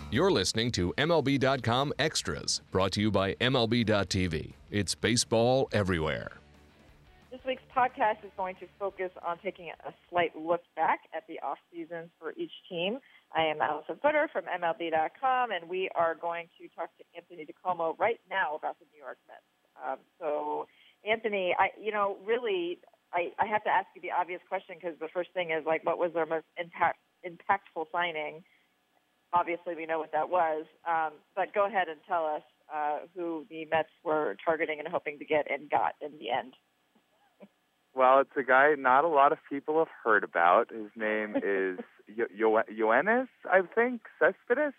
You're listening to MLB.com Extras, brought to you by MLB.tv. It's baseball everywhere. This week's podcast is going to focus on taking a slight look back at the off seasons for each team. I am Allison Footer from MLB.com, and we are going to talk to Anthony DiComo right now about the New York Mets. So, Anthony, I have to ask you the obvious question, because the first thing is, like, what was their most impactful signing? Obviously, we know what that was, but go ahead and tell us who the Mets were targeting and hoping to get and got in the end. Well, it's a guy not a lot of people have heard about. His name is Yoenis, I think, Cespedes.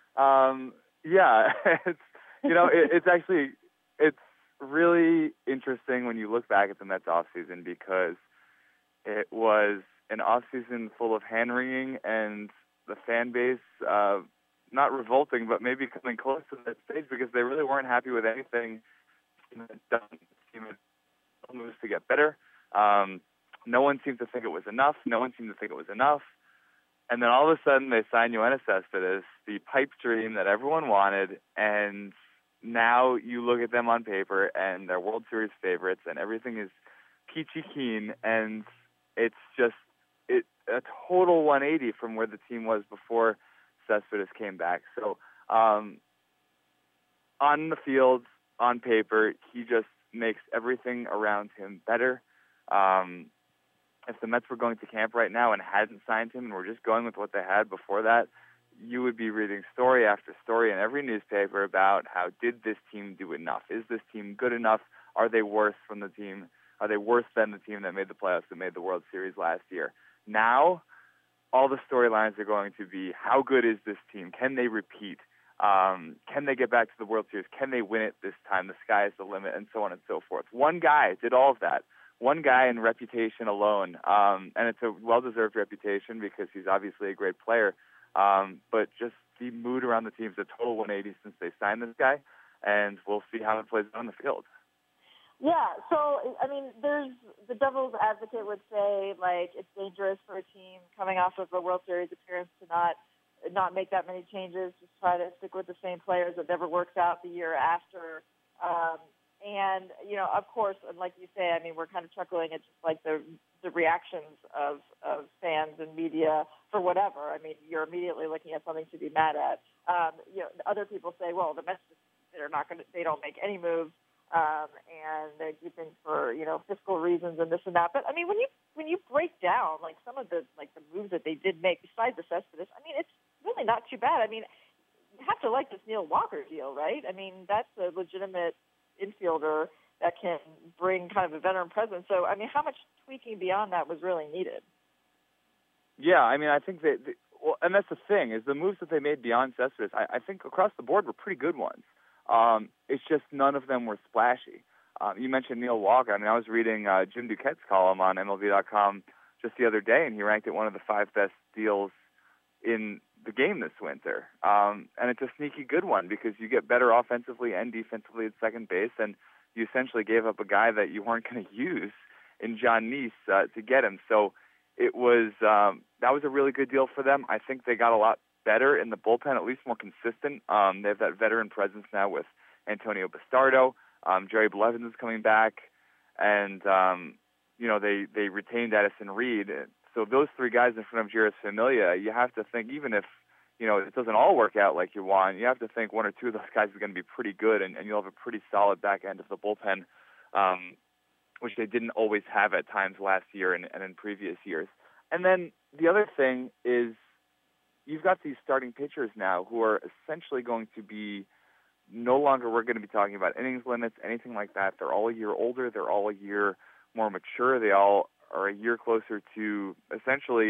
It's really interesting when you look back at the Mets offseason, because it was an offseason full of hand-wringing and the fan base not revolting, but maybe coming close to that stage, because they really weren't happy with anything. Moves to get better. No one seemed to think it was enough. And then all of a sudden they signed Yoenis Cespedes, the pipe dream that everyone wanted, and now you look at them on paper and they're World Series favorites and everything is peachy keen, and it's just a total 180 from where the team was before Cespedes came back. So on the field, on paper, he just makes everything around him better. If the Mets were going to camp right now and hadn't signed him and were just going with what they had before that, you would be reading story after story in every newspaper about how did this team do enough? Is this team good enough? Are they worse than the team that made the playoffs, that made the World Series last year? Now, all the storylines are going to be, how good is this team? Can they repeat? Can they get back to the World Series? Can they win it this time? The sky is the limit, and so on and so forth. One guy did all of that. One guy in reputation alone, and it's a well-deserved reputation because he's obviously a great player, but just the mood around the team is a total 180 since they signed this guy, and we'll see how it plays on the field. Yeah, so, I mean, there's the devil's advocate would say, like, it's dangerous for a team coming off of a World Series appearance to not make that many changes, just try to stick with the same players. It never works out the year after. And, you know, of course, like you say, I mean, we're kind of chuckling at just like the reactions of fans and media for whatever. I mean, you're immediately looking at something to be mad at. You know, other people say, well, the Mets, they don't make any moves. And they do things for, you know, fiscal reasons and this and that. But I mean, when you break down like some of the moves that they did make besides the Cespedes, I mean, it's really not too bad. I mean, you have to like this Neil Walker deal, right? I mean, that's a legitimate infielder that can bring kind of a veteran presence. So I mean, how much tweaking beyond that was really needed? Yeah, I mean, I think and that's the thing, is the moves that they made beyond Cespedes, I think across the board were pretty good ones. It's just none of them were splashy. You mentioned Neil Walker. I mean, I was reading Jim Duquette's column on MLB.com just the other day, and he ranked it one of the 5 best deals in the game this winter. And it's a sneaky good one because you get better offensively and defensively at second base, and you essentially gave up a guy that you weren't going to use in John Neese to get him. So it was that was a really good deal for them. I think they got a lot better in the bullpen, at least more consistent. They have that veteran presence now with Antonio Bastardo. Jerry Blevins is coming back, and you know, they retained Addison Reed. So those 3 guys in front of Jeurys Familia, you have to think, even if, you know, it doesn't all work out like you want, you have to think 1 or 2 of those guys are going to be pretty good, and you'll have a pretty solid back end of the bullpen, which they didn't always have at times last year and in previous years. And then the other thing is, you've got these starting pitchers now who are essentially going to be no longer, we're going to be talking about innings limits, anything like that. They're all a year older. They're all a year more mature. They all are a year closer to essentially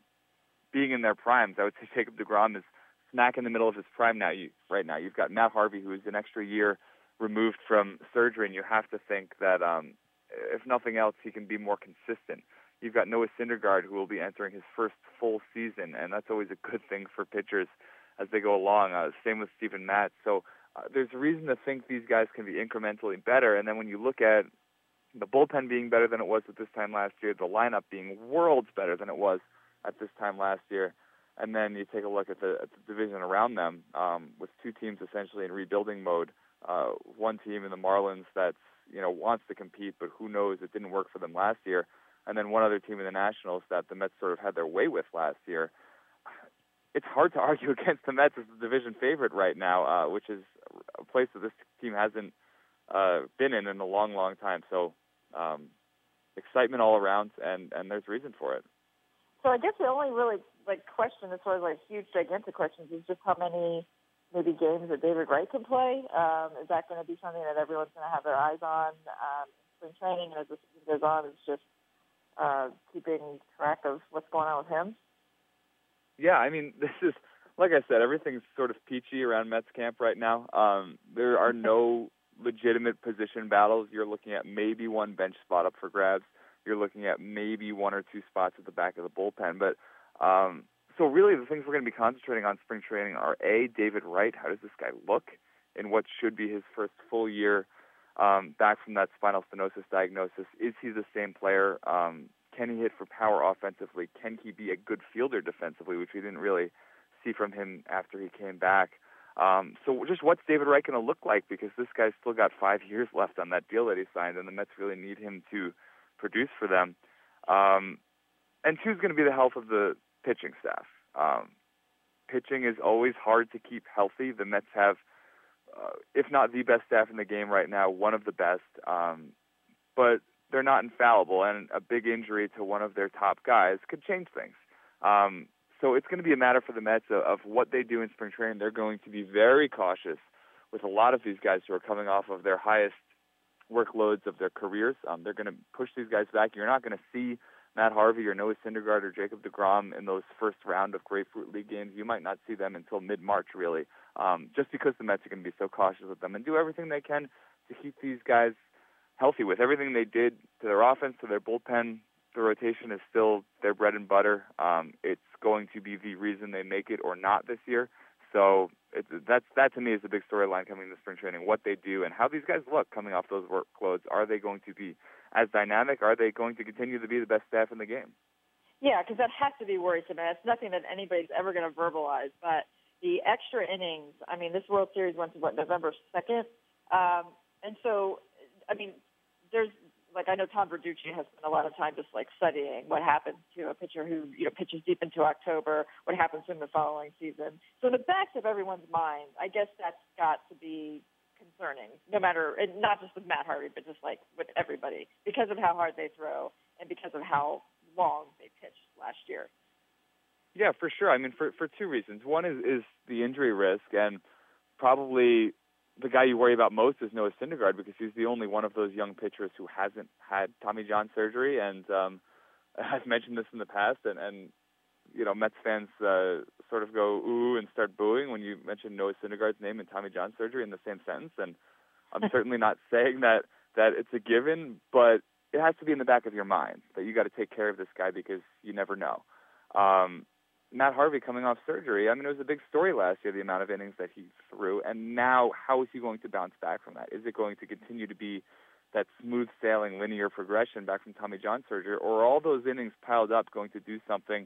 being in their primes. I would say Jacob deGrom is smack in the middle of his prime now. Right now, you've got Matt Harvey, who is an extra year removed from surgery, and you have to think that if nothing else, he can be more consistent. You've got Noah Syndergaard, who will be entering his first full season, and that's always a good thing for pitchers as they go along. Same with Steven Matz. So there's a reason to think these guys can be incrementally better. And then when you look at the bullpen being better than it was at this time last year, the lineup being worlds better than it was at this time last year, and then you take a look at the division around them, with two teams essentially in rebuilding mode. One team in the Marlins that's wants to compete, but who knows, it didn't work for them last year. And then one other team in the Nationals that the Mets sort of had their way with last year. It's hard to argue against the Mets as the division favorite right now, which is a place that this team hasn't been in a long, long time. So excitement all around, and there's reason for it. So I guess the only really question, as far as huge, gigantic questions, is just how many maybe games that David Wright can play. Is that going to be something that everyone's going to have their eyes on in spring training? And as the season goes on, it's just keeping track of what's going on with him? Yeah, I mean, this is, like I said, everything's sort of peachy around Mets camp right now. There are no legitimate position battles. You're looking at maybe one bench spot up for grabs. You're looking at maybe one or two spots at the back of the bullpen. But so really the things we're going to be concentrating on spring training are, A, David Wright. How does this guy look in what should be his first full year back from that spinal stenosis diagnosis? Is he the same player? Can he hit for power offensively? Can he be a good fielder defensively, which we didn't really see from him after he came back? So just what's David Wright going to look like? Because this guy's still got 5 years left on that deal that he signed, and the Mets really need him to produce for them. And two is going to be the health of the pitching staff. Pitching is always hard to keep healthy. The Mets have, if not the best staff in the game right now, one of the best. But they're not infallible, and a big injury to one of their top guys could change things. So it's going to be a matter for the Mets of what they do in spring training. They're going to be very cautious with a lot of these guys who are coming off of their highest workloads of their careers. They're going to push these guys back. You're not going to see Matt Harvey or Noah Syndergaard or Jacob deGrom in those first round of Grapefruit League games. You might not see them until mid-March, really, just because the Mets are going to be so cautious with them and do everything they can to keep these guys healthy. With everything they did to their offense, to their bullpen, the rotation is still their bread and butter. It's going to be the reason they make it or not this year. So that to me is the big storyline coming into spring training, what they do and how these guys look coming off those workloads. Are they going to be as dynamic? Are they going to continue to be the best staff in the game? Yeah, because that has to be worrisome. And it's nothing that anybody's ever going to verbalize. But the extra innings, I mean, this World Series went to, November 2nd? And so, I mean, there's, I know Tom Verducci has spent a lot of time just, studying what happens to a pitcher who, pitches deep into October, what happens in the following season. So in the back of everyone's mind, I guess that's got to be concerning, no matter, and not just with Matt Harvey, but just, with everybody, because of how hard they throw and because of how long they pitched last year. Yeah, for sure. I mean, for two reasons. One is the injury risk, and probably the guy you worry about most is Noah Syndergaard, because he's the only one of those young pitchers who hasn't had Tommy John surgery. And I've mentioned this in the past, and Mets fans sort of go ooh and start booing when you mention Noah Syndergaard's name and Tommy John surgery in the same sentence. And I'm certainly not saying that it's a given, but it has to be in the back of your mind that you got to take care of this guy because you never know. Matt Harvey coming off surgery, I mean, it was a big story last year, the amount of innings that he threw. And now, how is he going to bounce back from that? Is it going to continue to be that smooth sailing linear progression back from Tommy John surgery, or are all those innings piled up going to do something,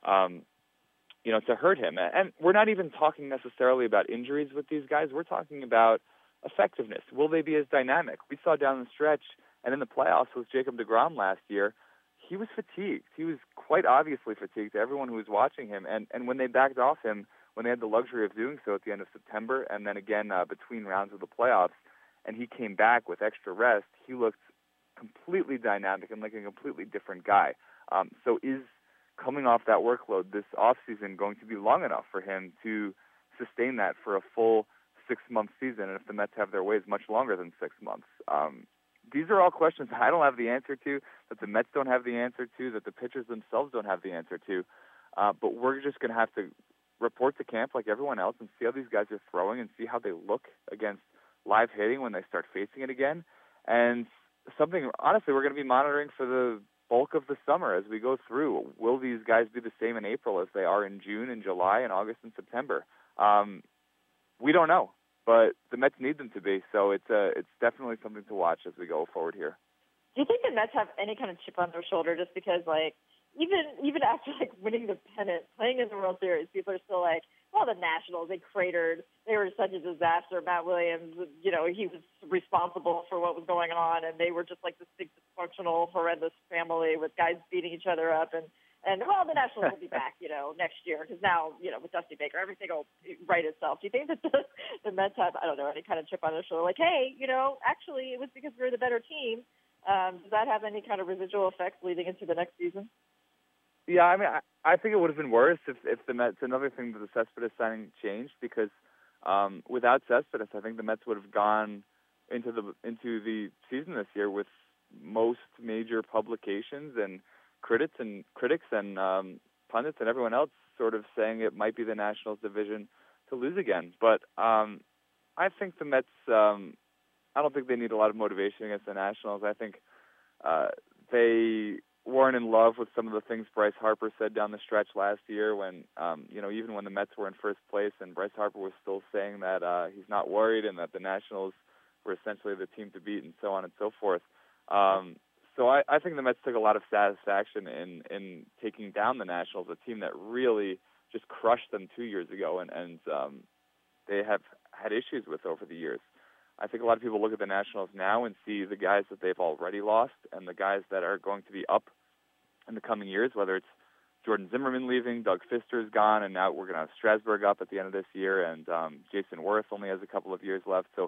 to hurt him? And we're not even talking necessarily about injuries with these guys. We're talking about effectiveness. Will they be as dynamic? We saw down the stretch and in the playoffs with Jacob deGrom last year, he was fatigued. He was quite obviously fatigued to everyone who was watching him. And when they backed off him, when they had the luxury of doing so at the end of September, and then again between rounds of the playoffs, and he came back with extra rest, he looked completely dynamic and like a completely different guy. So is coming off that workload this offseason going to be long enough for him to sustain that for a full 6-month season? And if the Mets have their ways, much longer than 6 months. These are all questions I don't have the answer to, that the Mets don't have the answer to, that the pitchers themselves don't have the answer to. But we're just going to have to report to camp like everyone else and see how these guys are throwing and see how they look against live hitting when they start facing it again. And something, honestly, we're going to be monitoring for the bulk of the summer as we go through. Will these guys be the same in April as they are in June and July and August and September? We don't know. But the Mets need them to be, so it's definitely something to watch as we go forward here. Do you think the Mets have any kind of chip on their shoulder just because, even after like winning the pennant, playing in the World Series, people are still like, well, the Nationals, they cratered. They were such a disaster. Matt Williams, he was responsible for what was going on, and they were just like this big dysfunctional, horrendous family with guys beating each other up. And well, the Nationals will be back, next year because now, with Dusty Baker, everything will right itself. Do you think that the Mets have, I don't know, any kind of chip on their shoulder, like, hey, actually it was because we were the better team? Does that have any kind of residual effects leading into the next season? Yeah, I mean, I think it would have been worse if the Mets. Another thing that the Cespedes signing changed because without Cespedes, I think the Mets would have gone into the season this year with most major publications and critics and pundits and everyone else sort of saying it might be the Nationals division to lose again. But I think the Mets. I don't think they need a lot of motivation against the Nationals. I think they weren't in love with some of the things Bryce Harper said down the stretch last year when, even when the Mets were in first place and Bryce Harper was still saying that he's not worried and that the Nationals were essentially the team to beat and so on and so forth. So I think the Mets took a lot of satisfaction in taking down the Nationals, a team that really just crushed them 2 years ago and they have had issues with over the years. I think a lot of people look at the Nationals now and see the guys that they've already lost and the guys that are going to be up in the coming years, whether it's Jordan Zimmerman leaving, Doug Fister's gone, and now we're going to have Strasburg up at the end of this year, and Jason Worth only has a couple of years left. So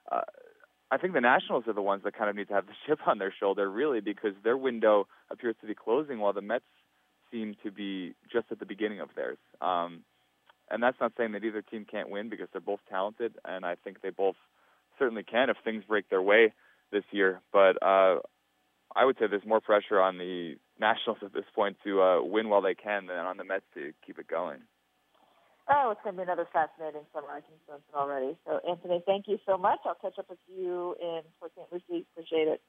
I think the Nationals are the ones that kind of need to have the chip on their shoulder, really, because their window appears to be closing while the Mets seem to be just at the beginning of theirs. And that's not saying that either team can't win because they're both talented, and I think they both certainly can if things break their way this year. But I would say there's more pressure on the Nationals at this point to win while they can than on the Mets to keep it going. Oh, it's going to be another fascinating summer, I can sense it already. So, Anthony, thank you so much. I'll catch up with you in Port St. Lucie. Appreciate it.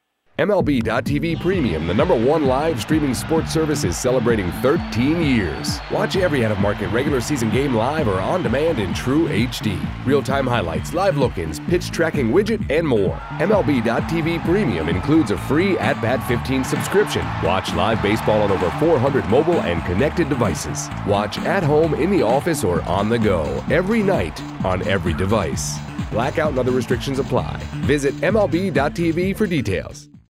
MLB.tv Premium, the #1 live streaming sports service, is celebrating 13 years. Watch every out-of-market regular season game live or on demand in true HD. Real-time highlights, live look-ins, pitch tracking widget, and more. MLB.tv Premium includes a free At-Bat 15 subscription. Watch live baseball on over 400 mobile and connected devices. Watch at home, in the office, or on the go every night on every device. Blackout and other restrictions apply. Visit MLB.tv for details.